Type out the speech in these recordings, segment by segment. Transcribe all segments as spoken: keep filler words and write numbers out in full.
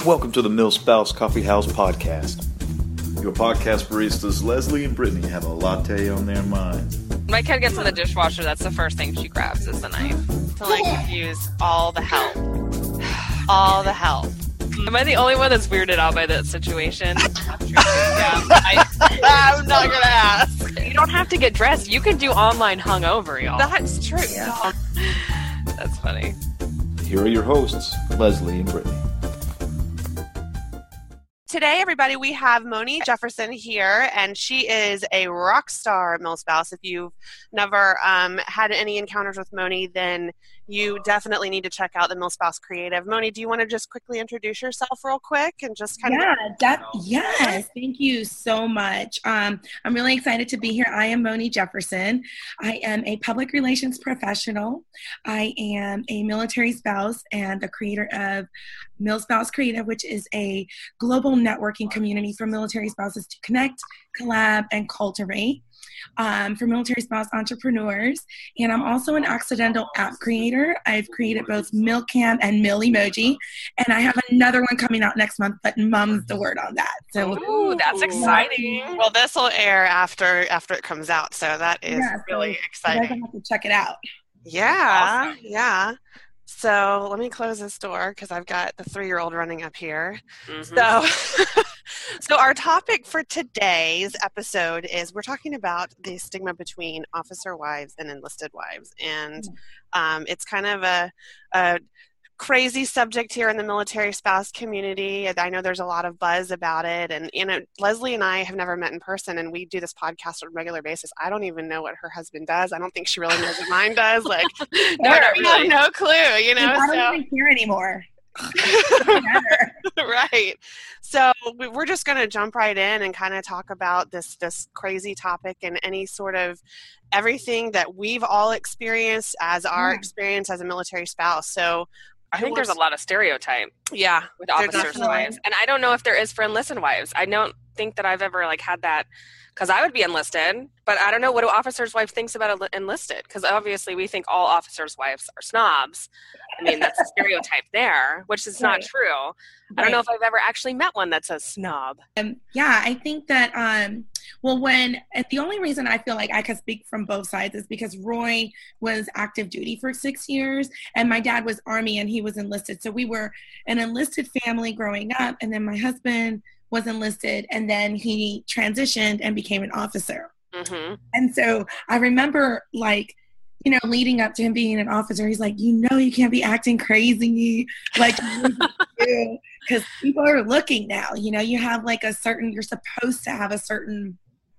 Welcome to the MilSpouse Coffee House Podcast. Your podcast baristas Leslie and Brittany have a latte on their minds. My kid gets in the dishwasher, that's the first thing she grabs is the knife. To like use all the help. All the help. Am I the only one that's weirded out by that situation? Yeah, I, I'm not gonna ask. You don't have to get dressed. You can do online hungover, y'all. That's true. Yeah. That's funny. Here are your hosts, Leslie and Brittany. Today, everybody, we have Moni Jefferson here, and she is a rock star MilSpouse. If you've never um, had any encounters with Moni, then you definitely need to check out the MilSpouse Creative. Moni, do you want to just quickly introduce yourself real quick and just kind yeah, of... That, yes, thank you so much. Um, I'm really excited to be here. I am Moni Jefferson. I am a public relations professional. I am a military spouse and the creator of MilSpouse Creative, which is a global networking community for military spouses to connect, collab, and cultivate um, for military spouse entrepreneurs. And I'm also an accidental app creator. I've created both MilCam and Mil Emoji, and I have another one coming out next month, but Mum's the word on that. So, ooh, that's exciting. Well, this will air after after it comes out, so that is yeah, really so exciting. You guys have to check it out. Yeah, awesome. yeah. So let me close this door because I've got the three-year-old running up here. Mm-hmm. So, so our topic for today's episode is we're talking about the stigma between officer wives and enlisted wives, and um, it's kind of a, a crazy subject here in the military spouse community. I know there's a lot of buzz about it, and you know, Leslie and I have never met in person, and we do this podcast on a regular basis. I don't even know what her husband does. I don't think she really knows what mine does. Like, no, we not really. have no clue. You know, I don't so. even care anymore. Right. So we're just going to jump right in and kind of talk about this this crazy topic and any sort of everything that we've all experienced as our Yeah. experience as a military spouse. So I think there's a lot of stereotype yeah with there officers' definitely- wives. And I don't know if there is for enlisted wives. I don't think that I've ever like had that because I would be enlisted, but I don't know what do officers' wife thinks about enli- enlisted because obviously we think all officers' wives are snobs. I mean, that's a stereotype there, which is not Right. true. I don't know if I've ever actually met one that's a snob. Um, yeah, I think that, um, well, when, and the only reason I feel like I can speak from both sides is because Roy was active duty for six years and my dad was Army and he was enlisted. So we were an enlisted family growing up, and then my husband was enlisted and then he transitioned and became an officer. Mm-hmm. And so I remember, like, you know, leading up to him being an officer, he's like, you know, you can't be acting crazy, like, because people are looking now. You know, you have like a certain, you're supposed to have a certain,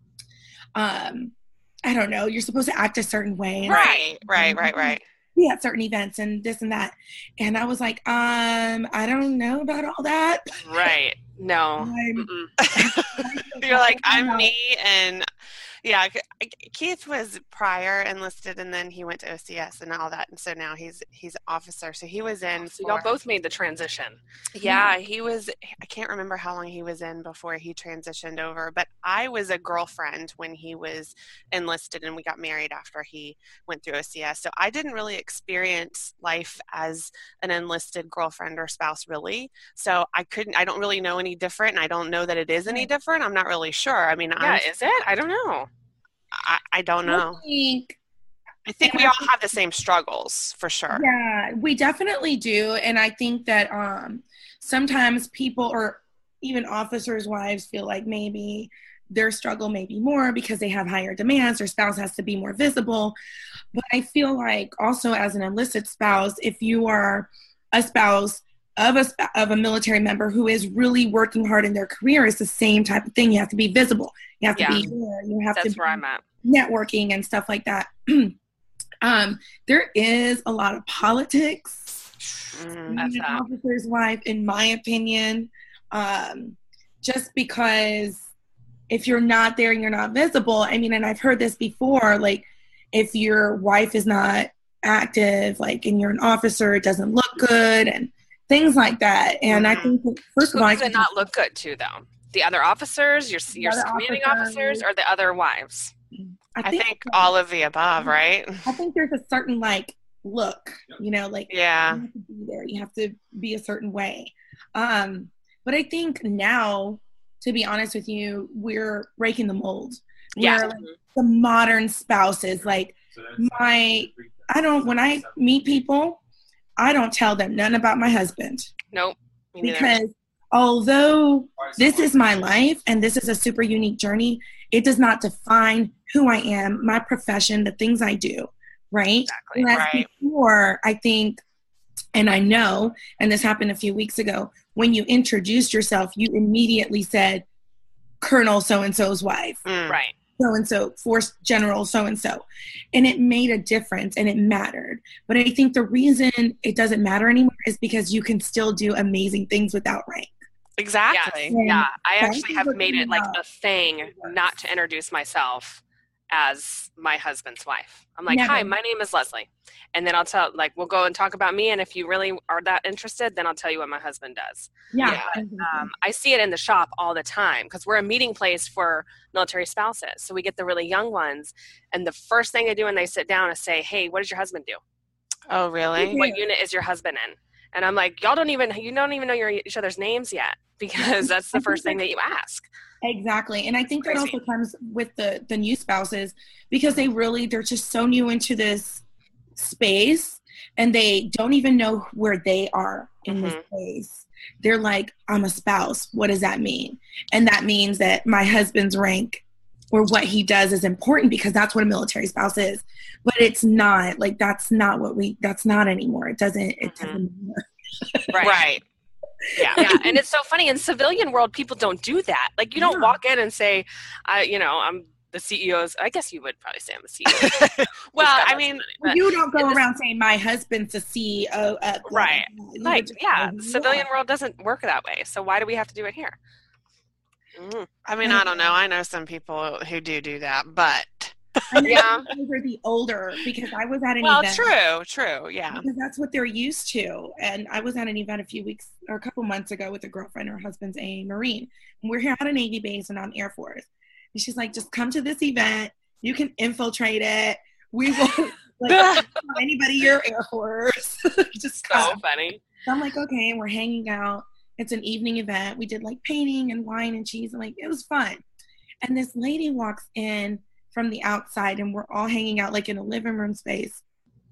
um, I don't know, you're supposed to act a certain way. And Right, right, right, right. be at certain events and this and that. And I was like, um, I don't know about all that. Right. No. I'm- Mm-mm. You're like, I'm me, and yeah, Keith was prior enlisted, and then he went to O C S and all that, and so now he's he's officer. So he was in. So y'all for- both made the transition. Yeah, he was. I can't remember how long he was in before he transitioned over, but I was a girlfriend when he was enlisted, and we got married after he went through O C S. So I didn't really experience life as an enlisted girlfriend or spouse, really. So I couldn't. I don't really know any different, and I don't know that it is any different. I'm not really sure. I mean, Yeah, I'm, is it? I don't know. I, I don't know. I think I think we all have the same struggles for sure. Yeah, we definitely do. And I think that um, sometimes people or even officers' wives feel like maybe their struggle may be more because they have higher demands, their spouse has to be more visible. But I feel like also as an enlisted spouse, if you are a spouse of a, of a military member who is really working hard in their career, it's the same type of thing. You have to be visible. You have to Yeah. be here. You have That's to be where I'm at. networking and stuff like that. um, there is a lot of politics. Mhm. That's Being an that. officer's wife, in my opinion, um, just because if you're not there and you're not visible, I mean, and I've heard this before, like if your wife is not active, like, and you're an officer, it doesn't look good and things like that. And I think, that, first Who of all, I does it think not look good to, though? The other officers, your, your other commanding officers. officers, or the other wives? I I think, think all of the above, right? I think there's a certain like look, you know, like Yeah. you have to be there, you have to be a certain way. Um, but I think now, to be honest with you, we're breaking the mold. Yeah. We're like the modern spouses. Like my, I don't, when I meet people, I don't tell them none about my husband. Nope. Me neither. Because although this is my life and this is a super unique journey, it does not define who I am, my profession, the things I do, right? Exactly. Whereas Right. before, I think, and I know, and this happened a few weeks ago, when you introduced yourself, you immediately said, Colonel so-and-so's wife, Mm. Right. so-and-so, Force General so-and-so. And it made a difference and it mattered. But I think the reason it doesn't matter anymore is because you can still do amazing things without rank. Exactly. Yes. Yeah. I That's actually have what made we it like love. a thing not to introduce myself as my husband's wife. I'm like, Never. hi, my name is Leslie. And then I'll tell, like, we'll go and talk about me. And if you really are that interested, then I'll tell you what my husband does. Yeah. Yeah, exactly. Um, I see it in the shop all the time because we're a meeting place for military spouses. So we get the really young ones. And the first thing they do when they sit down is say, hey, what does your husband do? Oh, really? What unit is your husband in? And I'm like, y'all don't even, you don't even know your each other's names yet because that's the first thing that you ask. Exactly. And I think that Crazy. also comes with the, the new spouses because they really, they're just so new into this space and they don't even know where they are in Mhm. this space. They're like, I'm a spouse. What does that mean? And that means that my husband's rank or what he does is important because that's what a military spouse is. But it's not like, that's not what we, that's not anymore. It doesn't, it Mhm. doesn't matter. Right. Right. Yeah. yeah. And it's so funny in civilian world, people don't do that. Like you don't Yeah. walk in and say, I, you know, I'm the C E O's. I guess you would probably say I'm the C E O. Well, He's got I lots mean, of money, but- You don't go in this- around saying my husband's the C E O of blah, Right. blah, blah. You like, would just yeah, say who you civilian are. world doesn't work that way. So why do we have to do it here? Mm. I mean, I don't know. I know some people who do do that, but I know Yeah. you guys are the older because I was at an well, event. true, true, yeah. Because that's what they're used to. And I was at an event a few weeks or a couple months ago with a girlfriend. Her husband's a Marine. And we're here at a Navy base and I'm Air Force. And she's like, just come to this event. You can infiltrate it. We won't like tell anybody you're Air Force. Just So come. funny. So I'm like, okay, we're hanging out. It's an evening event. We did like painting and wine and cheese. And like, it was fun. And this lady walks in from the outside and we're all hanging out like in a living room space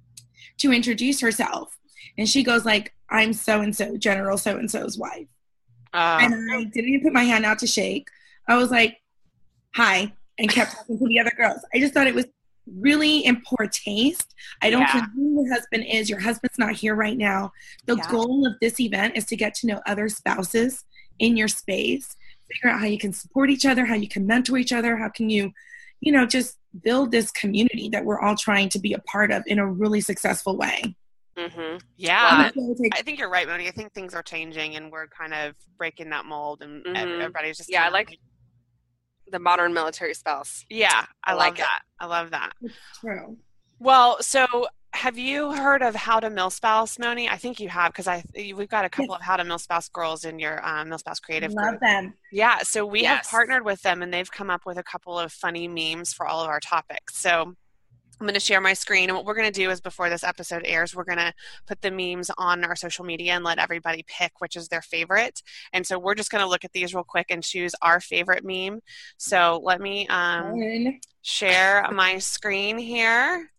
to introduce herself. And she goes like, I'm so-and-so, General so-and-so's wife. Uh, And I didn't even put my hand out to shake. I was like, hi, and kept talking to the other girls. I just thought it was really in poor taste. I don't Yeah. care who your husband is. Your husband's not here right now. The Yeah. goal of this event is to get to know other spouses in your space, figure out how you can support each other, how you can mentor each other, how can you, you know, just build this community that we're all trying to be a part of in a really successful way. Mm-hmm. yeah. Love it. I think you're right, Moni. I think things are changing and we're kind of breaking that mold and Mhm. everybody's just Yeah, I kinda like the modern military spouse. Yeah, I, I love like it. that. I love that. It's true. Well, so have you heard of How to Milspouse, Moni? I think you have because I we've got a couple of How to Milspouse girls in your um, Milspouse Creative Love group. them. Yeah, so we have Yes. partnered with them and they've come up with a couple of funny memes for all of our topics. So I'm going to share my screen, and what we're going to do is before this episode airs, we're going to put the memes on our social media and let everybody pick which is their favorite. And so we're just going to look at these real quick and choose our favorite meme. So let me um, Fun. share my screen here,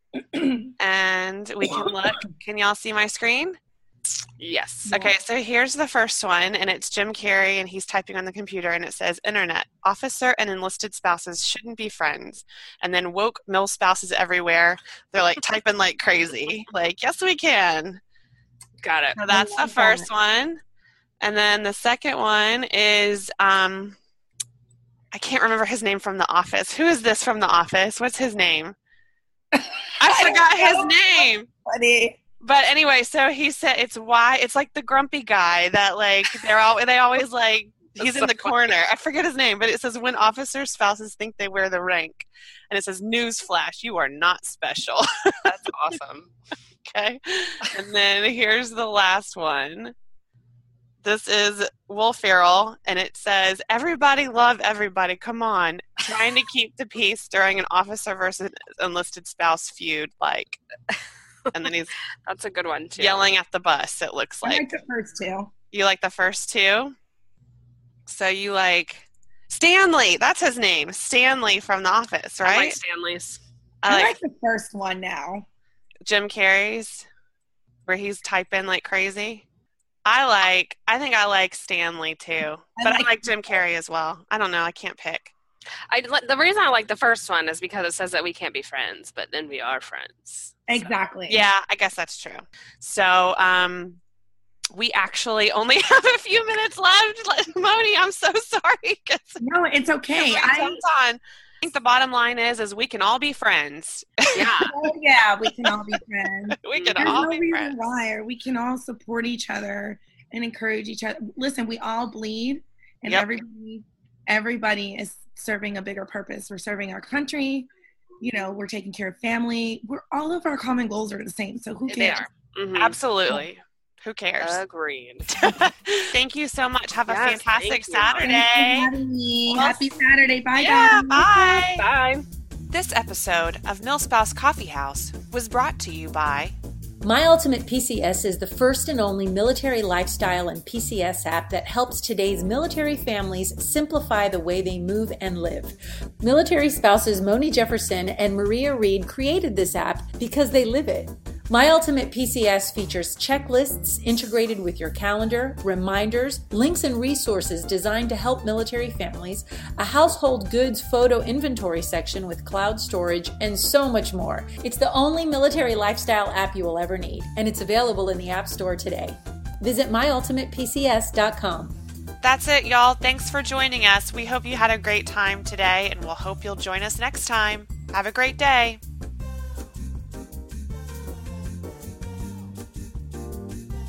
and we can look. Can y'all see my screen? Yes. Okay, so here's the first one, and it's Jim Carrey, and he's typing on the computer, and it says, Internet, officer and enlisted spouses shouldn't be friends. And then woke mil spouses everywhere. They're like typing like crazy. Like, yes, we can. Got it. So that's the love first that. one. And then the second one is, um, I can't remember his name from The Office. Who is this from The Office? What's his name? I forgot his name. Funny. But anyway, so he said it's why it's like the grumpy guy that like they're all they always like he's That's in so the corner. I forget his name, but it says when officer spouses think they wear the rank, and it says newsflash, you are not special. That's awesome. Okay, and then here's the last one. This is Will Ferrell, and it says everybody love everybody. Come on, trying to keep the peace during an officer versus enlisted spouse feud, like. And then he's That's a good one too. yelling at the bus, it looks I like. like the first two. You like the first two? So you like Stanley. That's his name. Stanley from The Office, right? I like Stanley's. I I like like the first one now. Jim Carrey's, where he's typing like crazy. I like, I think I like Stanley too, but I like, I like Jim Carrey as well. I don't know. I can't pick. I, the reason I like the first one is because it says that we can't be friends, but then we are friends. Exactly. So, yeah, I guess that's true. So, um, we actually only have a few minutes left. Moni, I'm so sorry. No, it's okay. I, on. I think the bottom line is, is we can all be friends. Yeah. Oh, yeah, we can all be friends. we can There's all no be reason friends. why, or we can all support each other and encourage each other. Listen, we all bleed, and Yep. everybody, everybody is serving a bigger purpose. We're serving our country. You know, we're taking care of family. We're all of our common goals are the same. So who cares? They are. Mm-hmm. Absolutely. Who cares? Agreed. Thank you so much. Have a Yes, fantastic thank you. Saturday. Thanks for having me. Well, Happy Saturday. Bye, Yeah, guys. bye. Bye. This episode of Millspouse Coffee House was brought to you by My Ultimate P C S is the first and only military lifestyle and P C S app that helps today's military families simplify the way they move and live. Military spouses Moni Jefferson and Maria Reed created this app because they live it. My Ultimate P C S features checklists integrated with your calendar, reminders, links and resources designed to help military families, a household goods photo inventory section with cloud storage, and so much more. It's the only military lifestyle app you will ever need, and it's available in the App Store today. Visit my ultimate p c s dot com. That's it, y'all. Thanks for joining us. We hope you had a great time today, and we'll hope you'll join us next time. Have a great day.